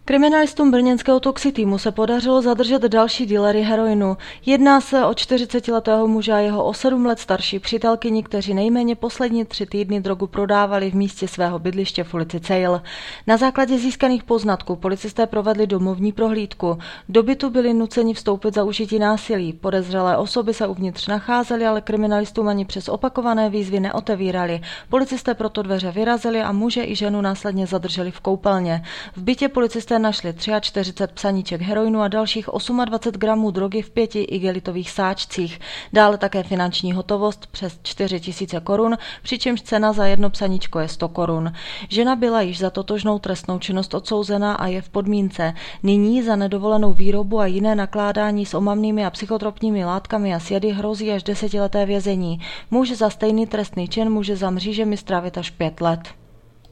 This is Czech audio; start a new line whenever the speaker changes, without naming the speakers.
Kriminalistům brněnského toxitýmu se podařilo zadržet další dealery heroinu. Jedná se o 40letého muže a jeho o 7 let starší přítelkyni, kteří nejméně poslední 3 týdny drogu prodávali v místě svého bydliště v ulici Cejl. Na základě získaných poznatků policisté provedli domovní prohlídku. Do bytu byli nuceni vstoupit za užití násilí. Podezřelé osoby se uvnitř nacházely, ale kriminalistům ani přes opakované výzvy neotevírali. Policisté proto dveře vyrazili a muže i ženu následně zadrželi v koupelně. V bytě policisté našli 43 psaníček heroinu a dalších 28 gramů drogy v 5 igelitových sáčcích. Dále také finanční hotovost přes 4 000 korun, přičemž cena za jedno psaníčko je 100 korun. Žena byla již za totožnou trestnou činnost odsouzena a je v podmínce. Nyní za nedovolenou výrobu a jiné nakládání s omamnými a psychotropními látkami a sjedy hrozí až 10leté vězení. Muž za stejný trestný čin může za mřížemi strávit až 5 let.